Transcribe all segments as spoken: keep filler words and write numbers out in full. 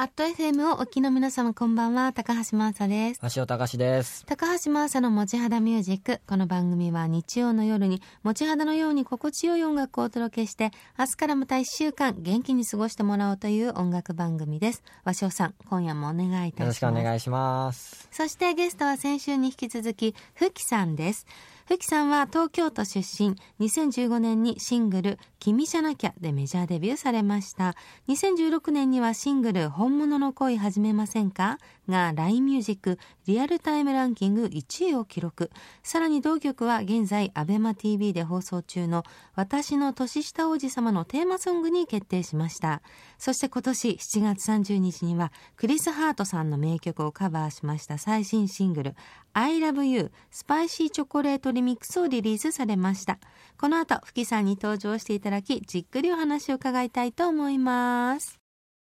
アット エフエム をお聞きの皆様こんばんは、高橋真麻です。 橋尾隆です。 高橋真麻の持ち肌ミュージック。この番組は日曜の夜に持ち肌のように心地よい音楽をお届けして、明日からまたいっしゅうかん元気に過ごしてもらおうという音楽番組です。鷲尾さん、今夜もお願いいたします。 よろしくお願いします。 そしてゲストは先週に引き続きフキさんです。フキさんは東京都出身。にせんじゅうごねんにシングル君じゃなきゃでメジャーデビューされました。にせんじゅうろくねんにはシングル本物の恋始めませんかが ライン ミュージックリアルタイムランキングいちいを記録。さらに同曲は現在アベマ ティーブイ で放送中の私の年下王子様のテーマソングに決定しました。そして今年しちがつさんじゅうにちにはクリス・ハートさんの名曲をカバーしました最新シングル I Love You スパイシーチョコレートリミックスをリリースされました。この後フキさんに登場していただき、じっくりお話を伺いたいと思います。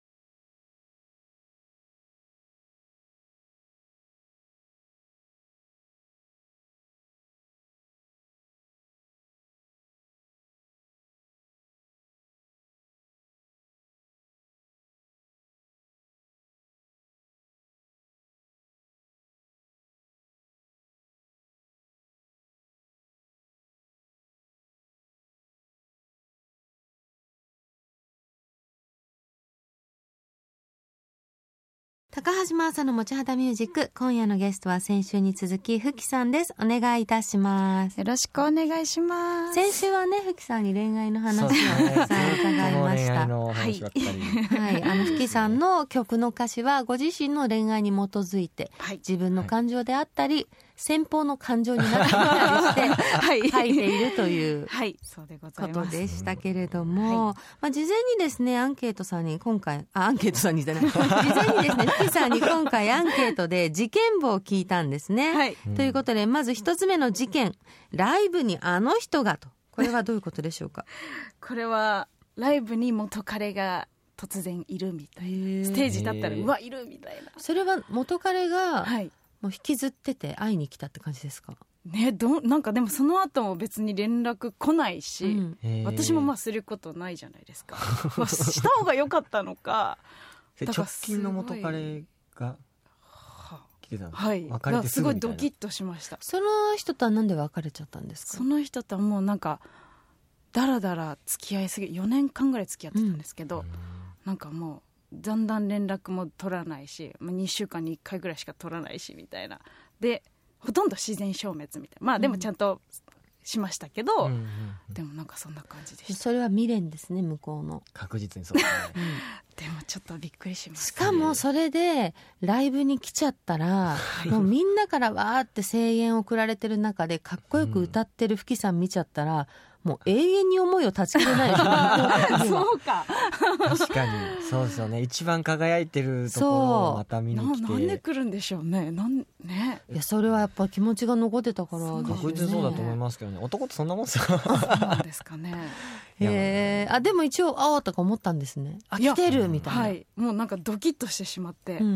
高橋真麻の持ち肌ミュージック。今夜のゲストは先週に続きフキさんです。お願いいたします。 よろしくお願いします。 先週はね、フキさんに恋愛の話をたくさん伺いました。 恋愛の話ばっかり、 はいはい、あのフキさんの曲の歌詞はご自身の恋愛に基づいて、はい、自分の感情であったり、はい、先方の感情になったりして書いているということでしたけれども、はい、まあ、事前にですねアンケートさんに今回あアンケートさんにじゃない事前にですねフキさんに今回アンケートで事件簿を聞いたんですね、はい、ということでまず一つ目の事件、ライブにあの人がと、これはどういうことでしょうか。 これはライブに元彼が突然いるみたいな、ステージだったらうわいるみたいな。 それは元彼が、はい、もう引きずってて会いに来たって感じですかね。どなんかでもその後も別に連絡来ないし、うん、私もまあすることないじゃないですかまあした方が良かったのか直近の元彼が来てたんです、 はい、別れてすぐみたいな。すごいドキッとしました。 その人とはなんで別れちゃったんですか。 その人とはもうなんかだらだら付き合いすぎ、よねんかんぐらい付き合ってたんですけど、うん、なんかもうだんだん連絡も取らないし、にしゅうかんにいっかいぐらいしか取らないしみたいなで、ほとんど自然消滅みたいな。まあでもちゃんとしましたけど、うんうんうん、でもなんかそんな感じでした。 それは未練ですね、向こうの。 確実にそうですね、 うん、でもちょっとびっくりしました。 しかもそれでライブに来ちゃったら、はい、もうみんなからわーって声援を送られてる中でかっこよく歌ってるフキさん見ちゃったら、もう永遠に思いを断ち切れないですそうか確かにそうですよね。一番輝いてるところをまた見に来てな, なんで来るんでしょう ね, なんねいやそれはやっぱ気持ちが残ってたからですよね。 確実にそうだと思いますけどね。男ってそんなもんですよそうなんですかねへー、あでも一応あーとか思ったんですね。あ来てるみたいな、 はい、もうなんかドキッとしてしまって、うん、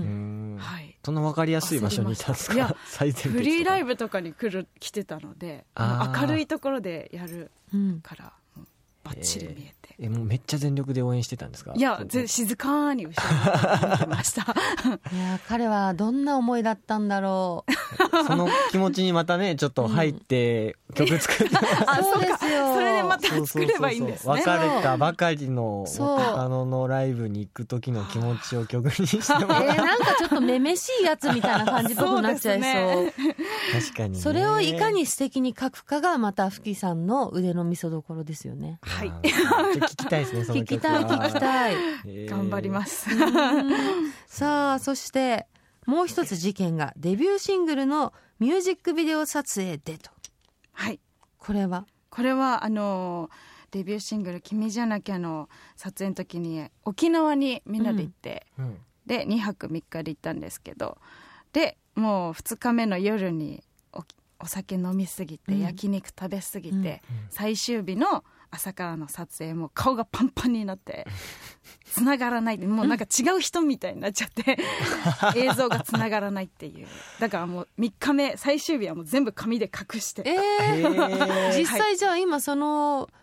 はい、そんな分かりやすい場所にいたんですか。いやフリーライブとかに来る来てたので、明るいところでやるから、うん、バッチリ見えて、 えー、もうめっちゃ全力で応援してたんですか。 いや静かに後ろに見てましたいや彼はどんな思いだったんだろうその気持ちにまたねちょっと入って曲作って、うん、 あそうですよ。それでまた作ればいいんですね。 別れたばかりの元カノのライブに行く時の気持ちを曲にしてもらう、 えー、なんかちょっとめめしいやつみたいな感じっぽくなっちゃい そう, そう、ね、 確かに、ね、 それをいかに素敵に書くかがまたフキさんの腕の見せ所ですよね。 はい聞きたいですねその曲は。 聞きたい聞きたい、 えー、頑張りますさあそしてもう一つ事件がデビューシングルのミュージックビデオ撮影でと。 はい、 これはこれはあのデビューシングル君じゃなきゃの撮影の時に沖縄にみんなで行って、うん、でにはくみっかで行ったんですけど、でもうふつかめの夜に お, お酒飲みすぎて、うん、焼肉食べすぎて、うんうん、最終日の朝からの撮影も顔がパンパンになって繋がらないで、もうなんか違う人みたいになっちゃって映像が繋がらないっていう。だからもうみっかめ最終日はもう全部紙で隠して、 えー、実際じゃあ今その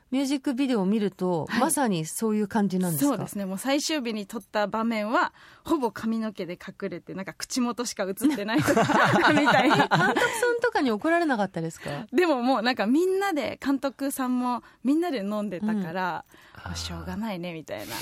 ミュージックビデオを見ると、はい、まさにそういう感じなんですか？ そうですね。もう最終日に撮った場面はほぼ髪の毛で隠れて、なんか口元しか映ってないとかみたいな。監督さんとかに怒られなかったですか？ でももうなんかみんなで、監督さんもみんなで飲んでたから、うん、しょうがないねみたいな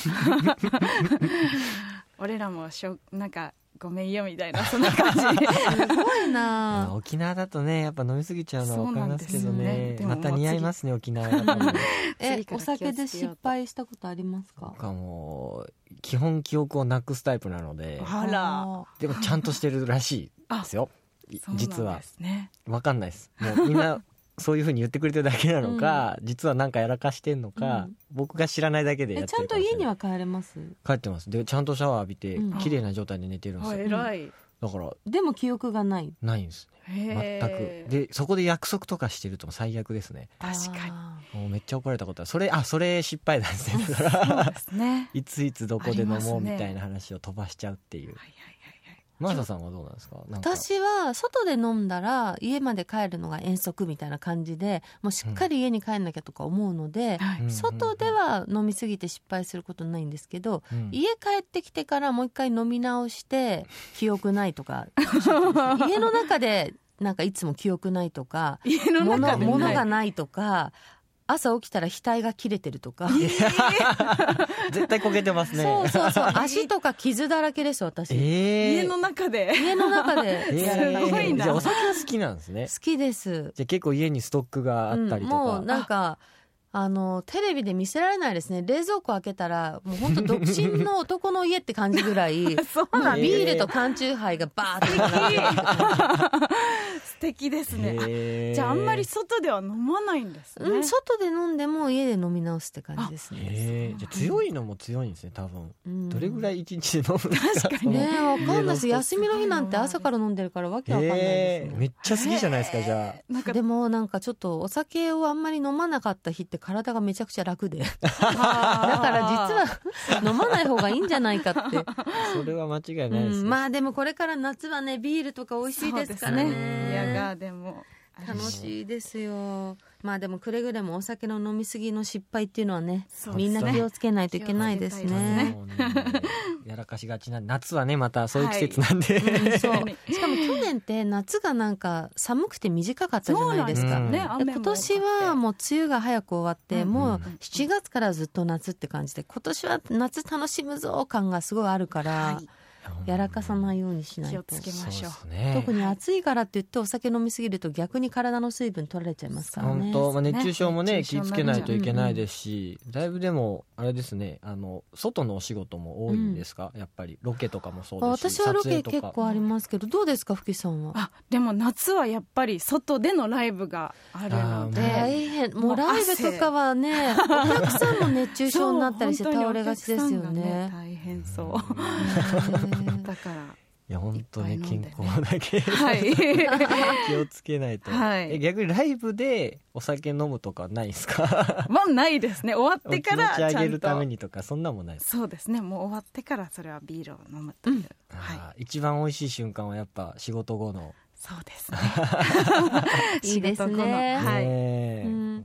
俺らもしょなんかごめんよみたいな、そんな感じ。すごいな。 沖縄だとねやっぱ飲みすぎちゃうのは分かりますけど ね, ねまた似合いますね沖縄だと。 えお酒で失敗したことありますか？ 僕はもう基本記憶をなくすタイプなので。 あら。 でもちゃんとしてるらしいですよ。実は分かんないです。もうみんなそういう風に言ってくれてるだけなのか、うん、実はなんかやらかしてんのか、うん、僕が知らないだけでやってるかもしれない。 ちゃんと家には帰れます？ 帰ってます。でちゃんとシャワー浴びて、うん、綺麗な状態で寝てるんですよ。 偉い。 だからでも記憶がないないんですね、全く。でそこで約束とかしてると最悪ですね。 確かに。 もうめっちゃ怒られたことはそれあそれ失敗なんですね。だからそうですね。いついつどこで飲もうみたいな話を飛ばしちゃうっていう。はいはいはい。マーサさんはどうなんですか？なんか私は外で飲んだら家まで帰るのが遠足みたいな感じで、もうしっかり家に帰んなきゃとか思うので、うん、外では飲みすぎて失敗することないんですけど、うん、家帰ってきてからもう一回飲み直して記憶ないとか家の中でなんかいつも記憶ないとか家の中で物がないとか、朝起きたら額が切れてるとか絶対こけてますね。 そうそうそう。足とか傷だらけです私、 えー、 家の中で家の中で、 えー、すごいな。 じゃあお酒は好きなんですね。 好きです。 じゃあ結構家にストックがあったりとか、うん、 もうなんかあのテレビで見せられないですね。冷蔵庫開けたらもう本当独身の男の家って感じぐらいそうなんビールと缶チューハイがバーって並んで素敵ですね。じゃああんまり外では飲まないんですね。 うん、外で飲んでも家で飲み直すって感じですね。 じゃあ強いのも強いんですね多分、うん、どれぐらい一日で飲むんですか？ 確かにね、わかんないです。休みの日なんて朝から飲んでるからわけわかんないですね。 めっちゃ好きじゃないですか。じゃあなんかでもなんかちょっとお酒をあんまり飲まなかった日って体がめちゃくちゃ楽でだから実は飲まない方がいいんじゃないかってそれは間違いないですね、 うん、まあでもこれから夏はねビールとか美味しいですからね。 そうですね。ビアガーデンも楽しいですよ。まあでもくれぐれもお酒の飲みすぎの失敗っていうのはね、みんな気をつけないといけないですね。 やらかしがちな夏はねまたそういう季節なんで、 はいうん、そうしかも去年って夏がなんか寒くて短かったじゃないですか、ね、今年はもう梅雨が早く終わって、うん、もうしちがつからずっと夏って感じで、今年は夏楽しむぞ感がすごいあるから、はいやらかさないようにしないと。 気をつけましょう、 ね、 特に暑いからって言ってお酒飲みすぎると逆に体の水分取られちゃいますからね。 本当、まあ、熱中症もね気をつけないといけないですし、うんうん、だいぶでもあれですね、あの外のお仕事も多いんですか、うん、やっぱりロケとかもそうですし。 私はロケ結構ありますけど、どうですか福さんは？ あでも夏はやっぱり外でのライブがあるので大変。もうライブとかはねお客さんも熱中症になったりして倒れがちですよ ね, ね大変そうだからいや本当ね健康だけ、はい、気をつけないと、はい、え逆にライブでお酒飲むとかないですか？ まあないですね。終わってからちゃんと気持ち上げるためにとかそんなもんないです。 そうですね。もう終わってからそれはビールを飲むという、うんはい、一番美味しい瞬間はやっぱ仕事後の。 そうですねいいですね、 はい、 ね、うん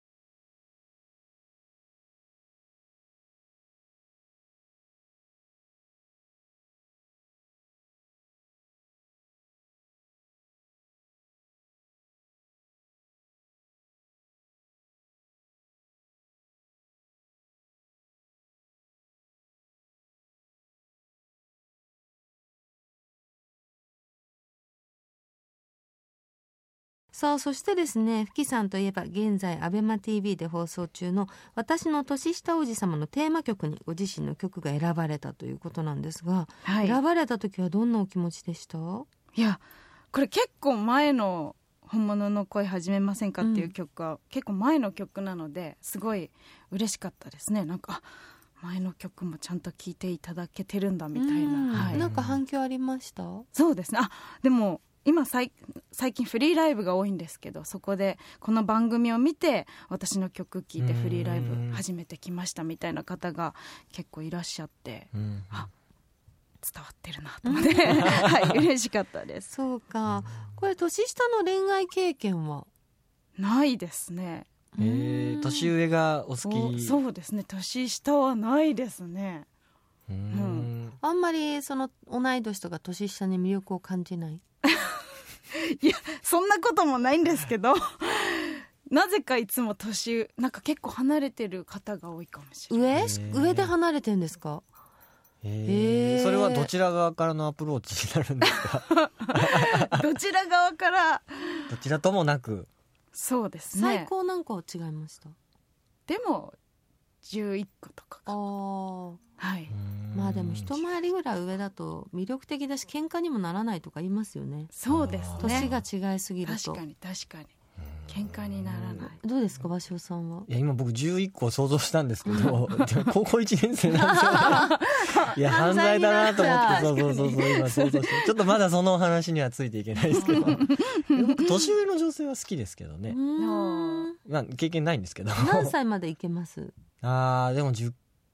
さあそしてですね、ふきさんといえば現在アベマ ティーブイ で放送中の私の年下王子様のテーマ曲にご自身の曲が選ばれたということなんですが、はい、選ばれた時はどんなお気持ちでした？ いやこれ結構前の本物の恋始めませんかっていう曲は、うん、結構前の曲なのですごい嬉しかったですね。なんか前の曲もちゃんと聴いていただけてるんだみたいな、はい、 なんか反響ありました？ そうですね。あでも今最近フリーライブが多いんですけど、そこでこの番組を見て私の曲聴いてフリーライブ始めてきましたみたいな方が結構いらっしゃって、あ伝わってるなと思ってはい嬉しかったです。 そうか。これ年下の恋愛経験はないですね。 へえ、年上がお好き。 そうですね、年下はないですね。 うん、 あんまりその同い年とか年下に魅力を感じない？ いや、そんなこともないんですけどなぜかいつも年なんか結構離れてる方が多いかもしれない。 上上で離れてるんですか？ へえ、それはどちら側からのアプローチになるんですか？ どちら側から？ どちらともなく。 そうですね。 最高何個は違いました？ でもじゅういっことかか。 あ、はい。まあでも一回りぐらい上だと魅力的だし喧嘩にもならないとか言いますよね。 そうですね、 年が違いすぎると。 確かに確かに喧嘩にならない。 どうですか、芭蕉さんは？ いや今僕じゅういっこ想像したんですけど高校いちねん生なんですよいや犯罪だなと思って、そうそうそうそう今想像してちょっとまだその話にはついていけないですけど僕年上の女性は好きですけどね。まあ経験ないんですけど。 何歳までいけます？ あーでも 10,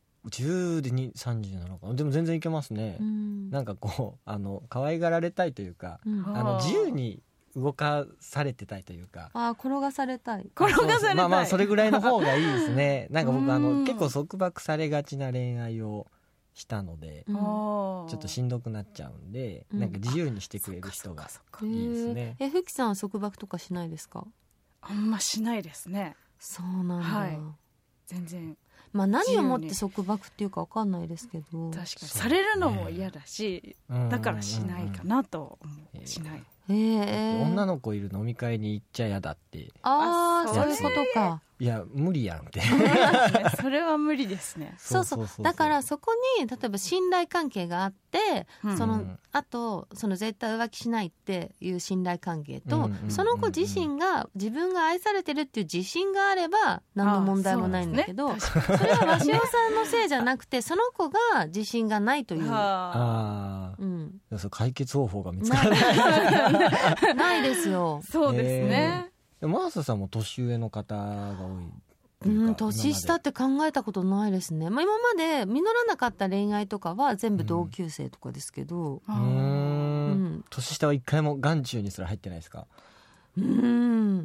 10でにさんじゅうなのかな。でも全然いけますね。なんかこうあの可愛がられたいというか、うん、あの自由に動かされてたいというか、 あ、転がされたい、 転がされたい、 まあまあそれぐらいの方がいいですね。なんか僕あの結構束縛されがちな恋愛をしたので、うん、ちょっとしんどくなっちゃうんで、うん、なんか自由にしてくれる人がいいですね。 え、ふきさんは束縛とかしないですか？ あんましないですね。 そうなんだ、 はい、全然。 まあ、何をもって束縛っていうか分かんないですけど、 確かにされるのも嫌だし、ね、だからしないかなと思う、うん、しない。 えー、 女の子いる飲み会に行っちゃ嫌だって。 ああ、そういうことか。 いや無理やんってそれは無理ですね。 そうそう、だからそこに例えば信頼関係があって、うん、そのあとその絶対浮気しないっていう信頼関係と、うんうんうんうん、その子自身が自分が愛されてるっていう自信があれば何の問題もないんだけど、 そ,、ね、それは鷲尾さんのせいじゃなくてその子が自信がないというあ、うん、そ解決方法が見つからないないですよ。 そうですね。 マーサさんも年上の方が多い。 うん、年下って考えたことないですね。まあ、今まで実らなかった恋愛とかは全部同級生とかですけど、 うん、うん、年下は一回も眼中にすら入ってないですか？ うん、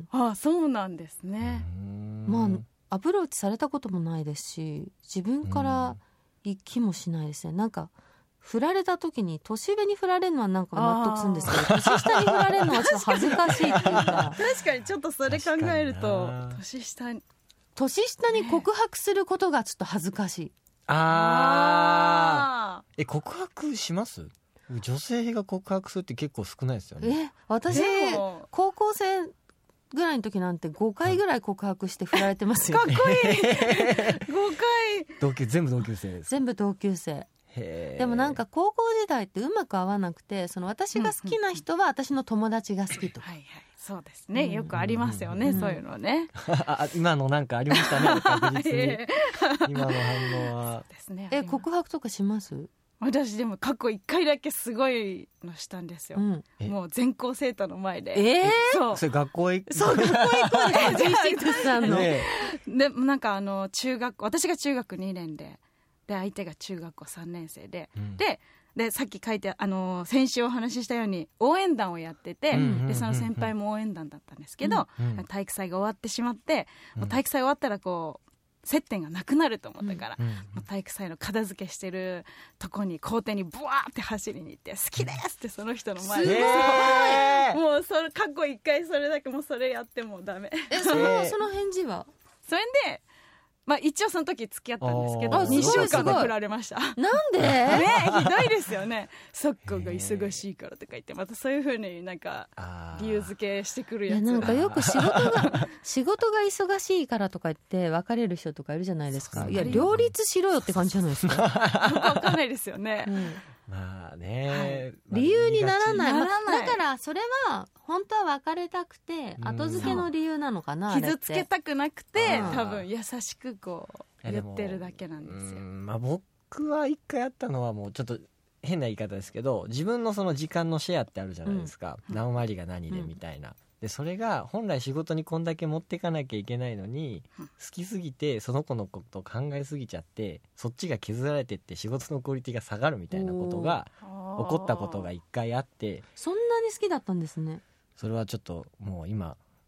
ああ、そうなんですね。 まあアプローチされたこともないですし、自分から行きもしないですね。なんか振られた時に年上に振られるのはなんか納得するんですけど、年下に振られるのはちょっと恥ずかしいっていうか確かにちょっとそれ考えると年下に年下に告白することがちょっと恥ずかしい。 ああ、え、告白します？女性が告白するって結構少ないですよね。 え、私高校生ぐらいの時なんてごかいぐらい告白して振られてますよ、 ね、かっこいいごかい同級全部同級生です。 全部同級生でもなんか高校時代ってうまく合わなくて、その私が好きな人は私の友達が好きとか、 はいはい、そうですね、よくありますよね、うん、そういうのね今のなんかありましたね確実に今の反応は。そうですね。 え、告白とかします？ 私でも過去いっかいだけすごいのしたんですよ、うん、もう全校生徒の前で。 えー、 そうそれ学校へそう学校へ行くんですジーシックスさんの、ね、 でなんかあの中学私が中学にねんでで相手が中学校さんねん生で、うん、ででさっき書いてあの先週お話ししたように応援団をやってて、うん、でその先輩も応援団だったんですけど、うん、体育祭が終わってしまって、うん、もう体育祭終わったらこう接点がなくなると思ったから、うん、もう体育祭の片付けしてるとこに校庭にブワーって走りに行って好きですってその人の前で、えー、もうそれ過去いっかいそれだけもうそれやってもダメ。 えそのその返事はそれでまあ、一応その時付き合ったんですけどにしゅうかんで振られました。 なんでね、ひどいですよね。そっかが忙しいからとか言ってまたそういう風になんか理由付けしてくるやつ。 いやなんかよく仕事が仕事が忙しいからとか言って別れる人とかいるじゃないですか。いや両立しろよって感じじゃないですか。よくわかんないですよね、うん、 まあね、 はいまあ、理由にならない、まあ、だからそれは本当は別れたくて後付けの理由なのかな、 傷つけたくなくて多分優しくこう言ってるだけなんですよ。 まあ、僕は一回あったのはもうちょっと変な言い方ですけど自分のその時間のシェアってあるじゃないですか、うん、何割が何でみたいな、うん、でそれが本来仕事にこんだけ持っていかなきゃいけないのに、うん、好きすぎてその子のことを考えすぎちゃってそっちが削られてって仕事のクオリティが下がるみたいなことが起こったことが一回あって。 そんなに好きだったんですね。 それはちょっともう今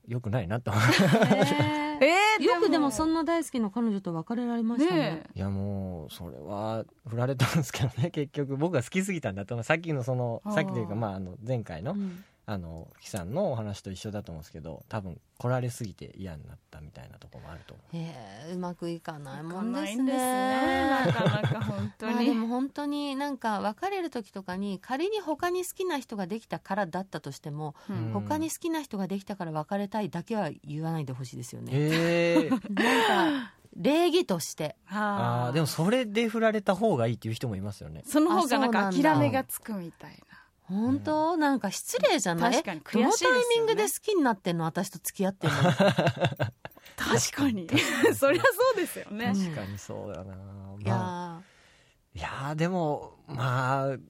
良くないなと思うえーえー、 よくでもそんな大好きな彼女と別れられましたね。 ねいやもうそれは振られたんですけどね結局僕が好きすぎたんだと思う。さっきのそのさっきというか、まあ、あの前回の、 うんあのキさんのお話と一緒だと思うんですけど、多分来られすぎて嫌になったみたいなところもあると思う。 へえ、うまくいかないもかんですないんですね、なね。 かなか本当まあでに。 も本当になんか別れる時とかに仮に他に好きな人ができたからだったとしても、 うん他に好きな人ができたから別れたいだけは言わないでほしいですよね。 へえなんか礼儀としてああーでもそれで振られた方がいいっていう人もいますよね。 その方がなんかあそうなんだ諦めがつくみたいな。 本当、なんか失礼じゃない？ 確かにどの悔しいですよねタイミングで好きになってんの私と付き合ってんの確かにそりゃそうですよね。 うん確かにそうだな、 いやまあ、いやーでもまあ、うん、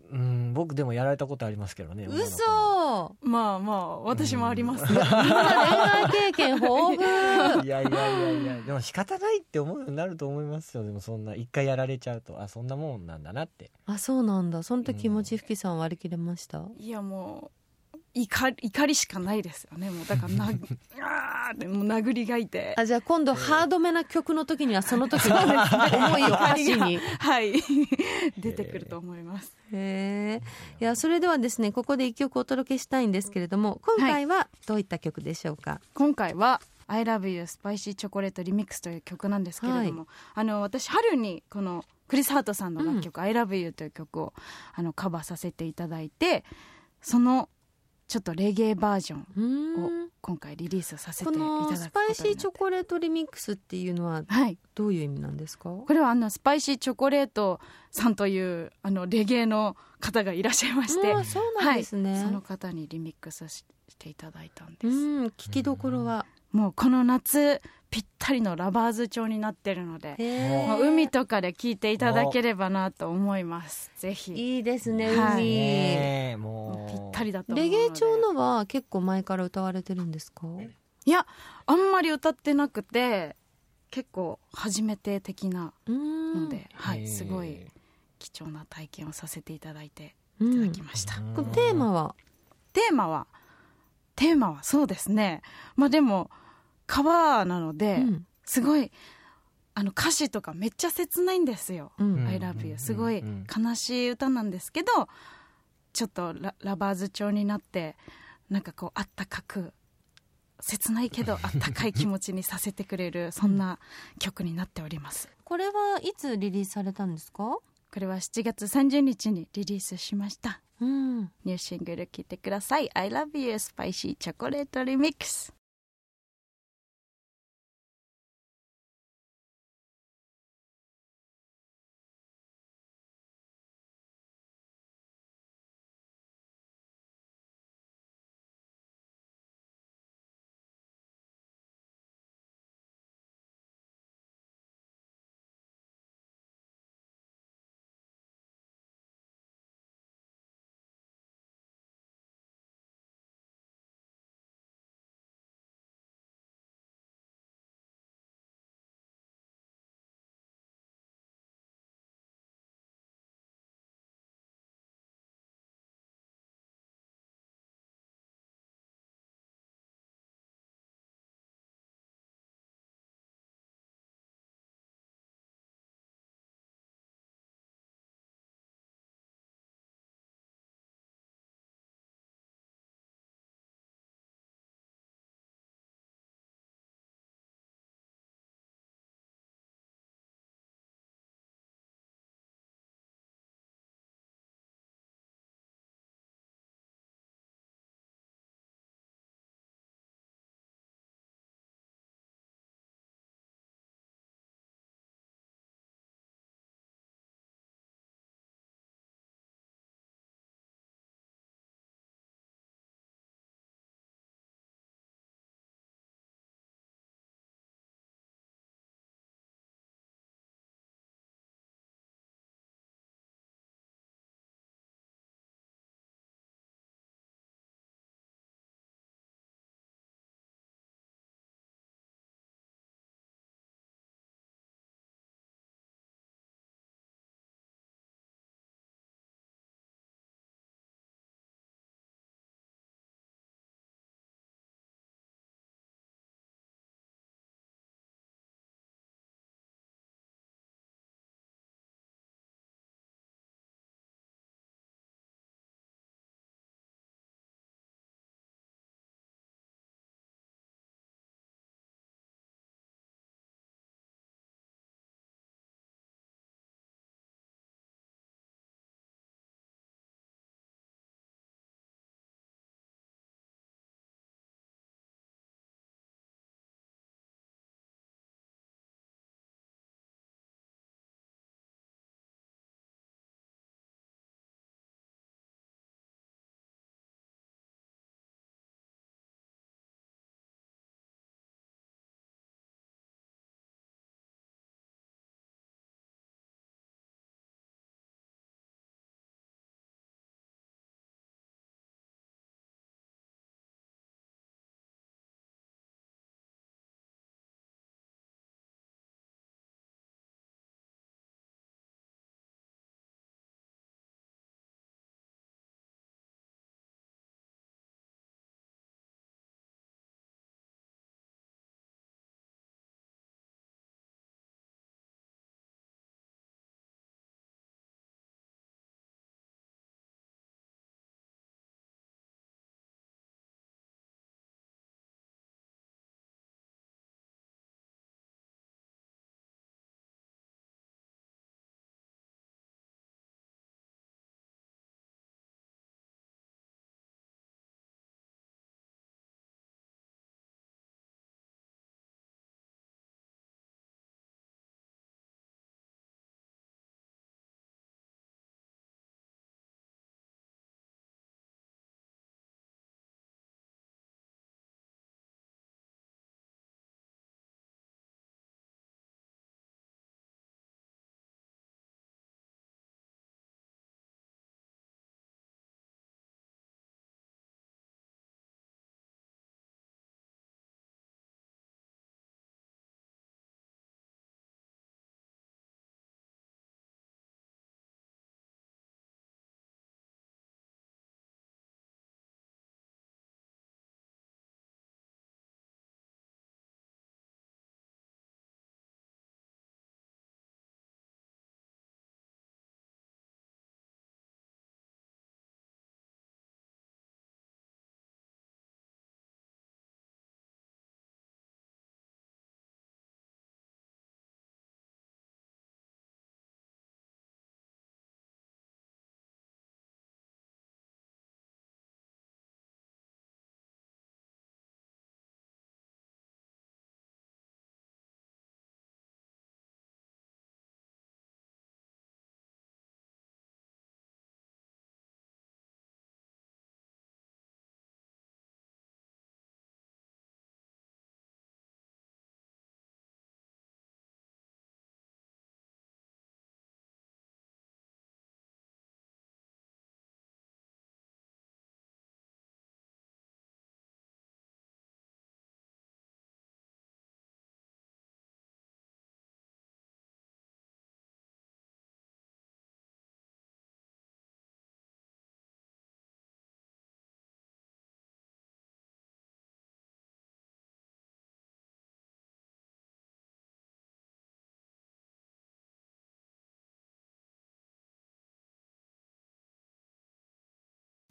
僕でもやられたことありますけどね。 ー嘘まあまあ私もあります、 そんな恋愛経験豊富いやいやいやいやでも仕方ないって思うようになると思いますよ。でもそんな一回やられちゃうとあそんなもんなんだなって。 あ、そうなんだ。その時気持ちふきさん割り切れました？ いやもう怒り怒りしかないですよね。もうだからなあーでもう殴りがいて、 あ、じゃあ今度ハードめな曲の時にはその時の思いを歌詞にはい出てくると思います。 へえ。いや、それではですね、ここで一曲お届けしたいんですけれども、今回はどういった曲でしょうか？ 今回はI love you スパイシーチョコレートリミックスという曲なんですけれども、 はいあの私春にこのクリス・ハートさんの楽曲、I love you という曲をあのカバーさせていただいて、そのちょっとレゲエバージョンうーん。 を今回リリースさせていこただくことになって、 のスパイシーチョコレートリミックスっていうのははい、 どういう意味なんですか？ これはあのスパイシーチョコレートさんというあのレゲエの方がいらっしゃいまして、 あ、そうなんですね。 はい、その方にリミックスしていただいたんです。 うん、聞きどころは。 もうこの夏ぴったりのラバーズ調になってるので、 へもう海とかで聴いていただければなと思います。ぜひいいですね、 はい海。 ねえももううぴったりだと思うので。 レゲエ調のは結構前から歌われてるんですか？ いやあんまり歌ってなくて結構初めて的なうーんので、はい、 へえすごい貴重な体験をさせていただいてうんいただきました。 このテーマは？ テーマはテーマはそうですね、まあでもカバーなので、 うんすごいあの歌詞とかめっちゃ切ないんですよ、 うん I love you すごいうん悲しい歌なんですけど、ちょっと ラ, ラバーズ調になってなんかこうあったかく切ないけどあったかい気持ちにさせてくれるそんな曲になっております。 これはいつリリースされたんですか？ これはしちがつさんじゅうにちにリリースしました。 うんニューシングル聴いてください。 I love you スパイシーチョコレートリミックス。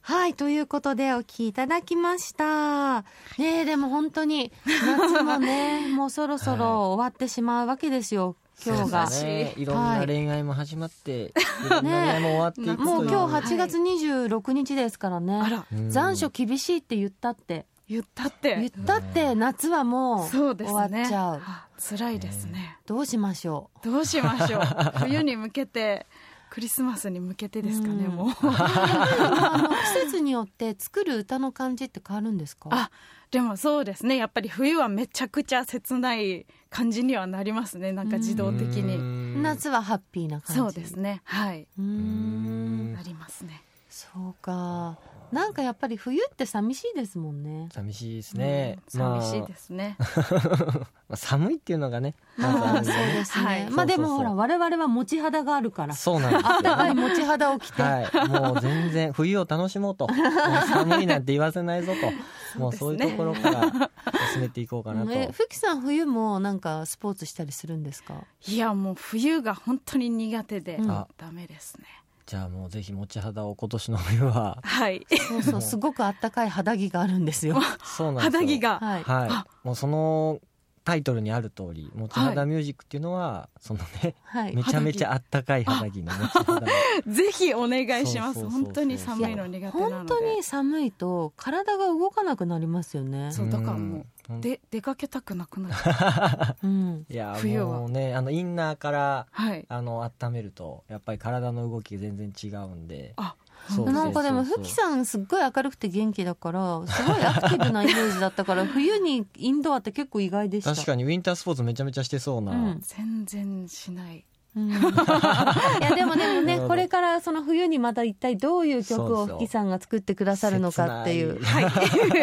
はい、ということでお聞きいただきましたね。えでも本当に夏もねもうそろそろ終わってしまうわけですよ、今日が、 ね、いろんな恋愛も始まって、はい、いろんな恋愛も終わっていくという、 もう今日はちがつにじゅうろくにちですからね、 あら残暑厳しいって言ったって言ったって言ったって夏はもう終わっちゃう。 辛いですね。 どうしましょうどうしましょう冬に向けてクリスマスに向けてですかね、うん、もうあの季節によって作る歌の感じって変わるんですか？ あ、でもそうですね、やっぱり冬はめちゃくちゃ切ない感じにはなりますね、なんか自動的に。 夏はハッピーな感じ。 そうですね、はい、 うーんなりますね。 そうか、なんかやっぱり冬って寂しいですもんね。 寂しいですね、 うん、寂しいですね、 まあ、寒いっていうのがね、 まあ、そうですね、はい、まあでもほら我々は持ち肌があるから、 そうなんですよ、 あったかい持ち肌を着て、 はい、もう全然冬を楽しもうともう寒いなんて言わせないぞともうそういうところから進めていこうかなと。 え、ふきさん冬もなんかスポーツしたりするんですか？ いやもう冬が本当に苦手で、うん、ダメですね。 じゃあもうぜひ持ち肌を今年の冬は、 はい、 そうそう、すごくあったかい肌着があるんですよ。 そうなんですよ、 肌着が、 はい、 はい、もうそのタイトルにある通り持ち肌ミュージックっていうのは、はい、そのね、はい、めちゃめちゃあったかい肌着の持ち肌ぜひお願いします。本当に寒いの苦手なので。 本当に寒いと体が動かなくなりますよね。 そうだからもうで出かけたくなくなる、 うん、いや冬はもうね、あのインナーから、はい、あの温めるとやっぱり体の動きが全然違うんで。 あ、 そうなんかでもふきさんすっごい明るくて元気だからすごいアクティブなイメージだったから冬にインドアって結構意外でした。 確かにウィンタースポーツめちゃめちゃしてそうな、うん、 全然しない、 うん、いやでもでもねこれからその冬にまた一体どういう曲をふきさんが作ってくださるのかっていう、はい、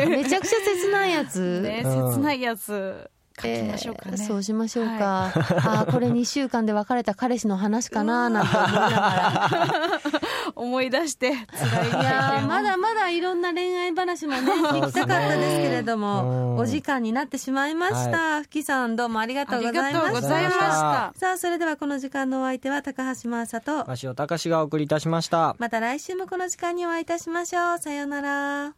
めちゃくちゃ切ないやつ、 ね、切ないやつ書きましょうかね、 えー、そうしましょうか、はい、あこれにしゅうかんで別れた彼氏の話かななんて思いながら思い出して辛い。 いやまだまだいろんな恋愛話もね聞きたかったですけれども、お時間になってしまいました、はい、ふきさんどうもありがとうございました。ありがとうございました。さあそれではこの時間のお相手は高橋真麻と鷲尾隆がお送りいたしました。 また来週もこの時間にお会いいたしましょう。さようなら。